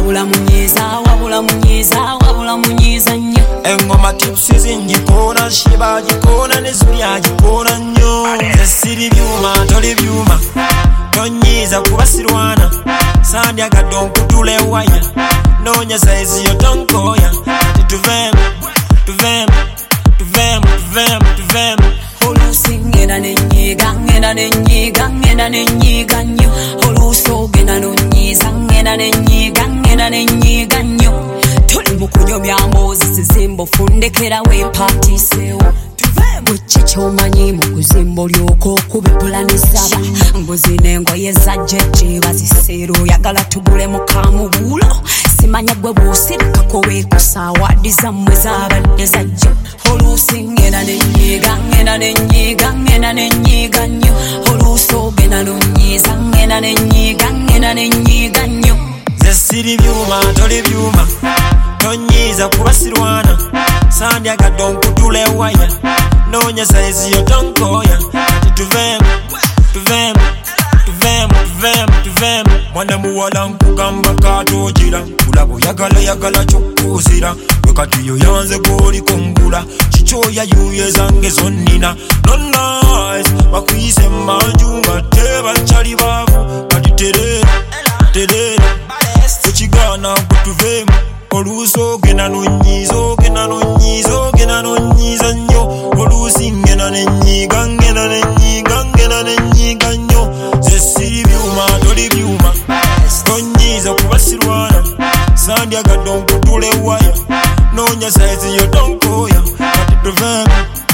wabula munyiza nnyo. Engoma tipsi zinjikona, shiba jikona, nezulia jikona nnyo. Siri byuma, toli byuma, tonyiza kubasirwana. Sandya gadon kutule waya, nonya saizi yo tonkoya. Tuvem. Olusi ngenda nenyiga nnyo. Olusi ogenda nonyiza ngenda nenyiga nnyo. Tuli mu kunyomya mboozi zizimba ofundekera weepatiiseewo. Tuvemu ki ky'omanyi mu kuzimba olyoka okuba epulani saba. Mbuzi n'engoye zajjejje baziseera oyagala tugule mu kamubuulo. Simanya gwe bw'osirikako weekusaawadi zammwe zaabadde zajja. Oluusi ngenda nenyiga nnyo. Oluusi ogenda nonyiza ngenda nenyiga nnyo. Ze siri byuma, toli byuma, tonyiza kubasirwana. Sandya gadon kutule waya, nonya saizi yo tonkoya. Tuvem. Mwana muwala nkugamba katogira, kulabo yagala kyokuzira. Wekati yo yanze goli kongula, chichoya yuye zange zonnina. No nice, bakwise manju ngate bachali bavu. Kati terere, ekigana kutuvemu. Oluusi ogenda nonyiza nnyo. Oluusi ngenda nenyiga nnyo. Ze siri byuma, toli byuma, tonyiza kubasirwana. Sandya gadon kutule waya, nonya saizi yo tonkoya. Kati tuvem.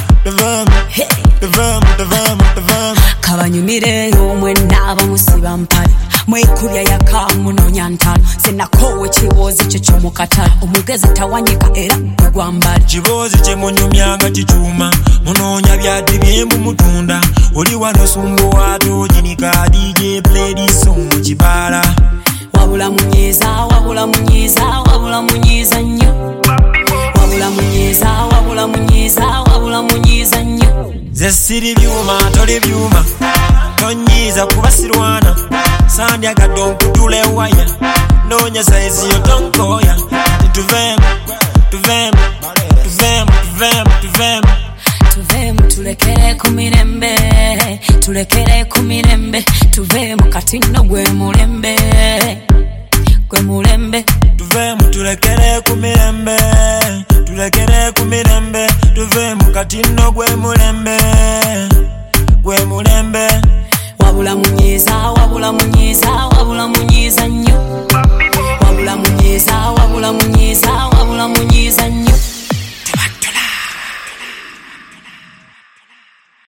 Kabanyumireyo mwenna abamusiba mpale, mwekubya yaka munonya ntalo. Senakoowa ekibuuzi kyo ky'omukatale, omugezi tawanyika era gwambala. Kibuuzi kye munyumyanga kikyuma, munonya byadde byembu mutunda. Oli wano sumbu wato jinika DJ play song mu kibala. Wabula munyiza nnyo. Wabula munyiza nnyo. Ze siri byuma, toli byuma, tonyiza kubasirwana. Sandya gadon kutule waya, nonya saizi yo tonkoya. Tuvem. Tulekere ku mirembe. Tuvemu kati nno gwe mulembe. Tuvemu tulekere ku mirembe. Tuvemu kati nno gwe mulembe. Wabula munyiza nnyo.